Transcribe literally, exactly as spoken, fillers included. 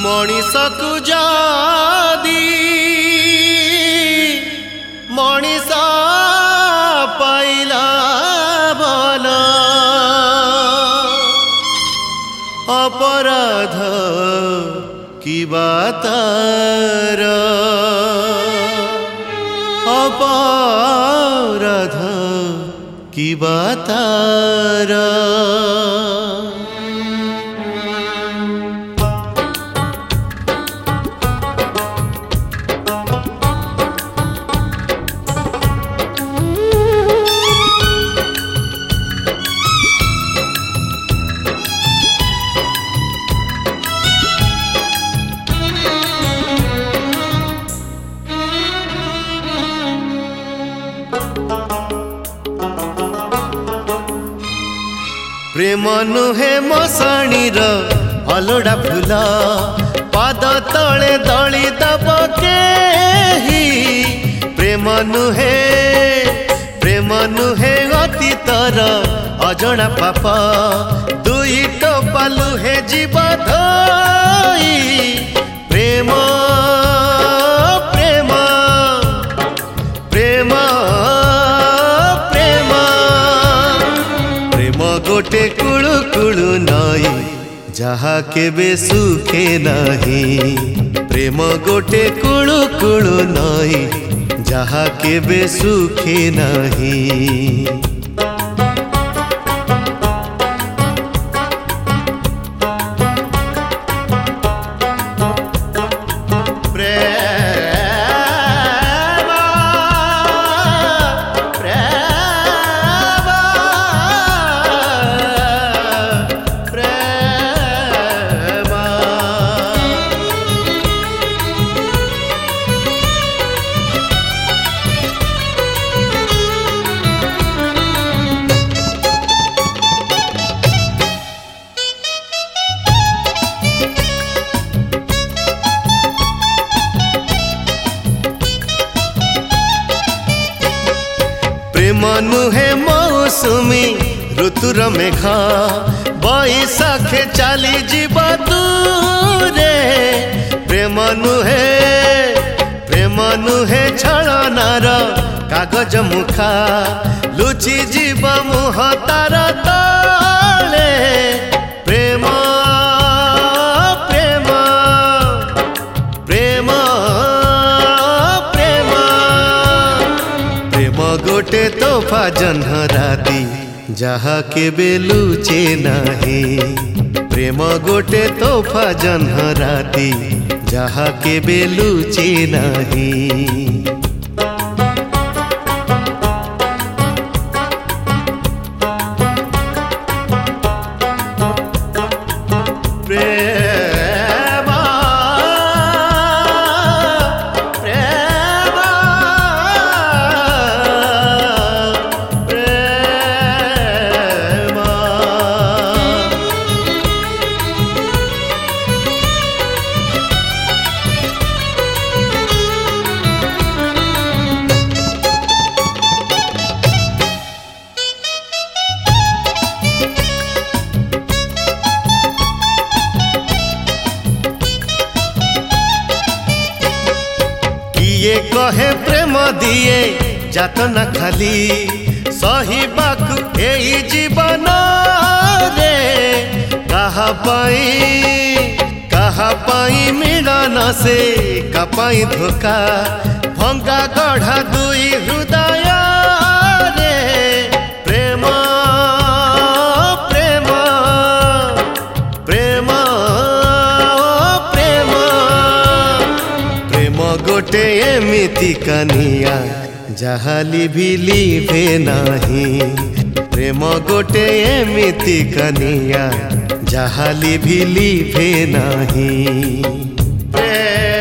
मଣିषकु जादी मणिष पाइला भल अपराध किबा तार अपराध किबा तार प्रेम नुहे मशाणीर अलड़ा फूल पाद तले दली दब केही प्रेम नुहे प्रेम नुहे अतीतर अजଣା पाप दुई टोपा लुहे जीव धोई प्रेम प्रेम प्रेम गोटे कुळु कुळु नई जहा केबे सुखे नहीं प्रेम गोटे कुळु कुळु नई जहा केबे सुखे नहीं प्रेम नुहे मौसुमी ऋतुर मेघ बैशाखे चली जीव दूरे प्रेम नुहे प्रेम नुहे छलनार कागज मुखा लुचि जीव मुह तार तले प्रेम प्रेम प्रेम गोटे तोहफा जन्ह राती जहा के बेलुचे नहीं प्रेम गोटे तोहफा जन्ह राती जहा के बेलुचे नहीं ये कहे प्रेम दिए जातना खाली सहीबाकु एई जीवन रे कहा पाई कहा पाई मिलन से कपाई धोखा भंगा गढ़ा दुई हृदय रे प्रेम प्रेम प्रेम प्रेम गोटे एमिति कनिया जहाली भी लीभे नहीं प्रेम गोटे एमिति कनिया जहाली भी लीभे नहीं।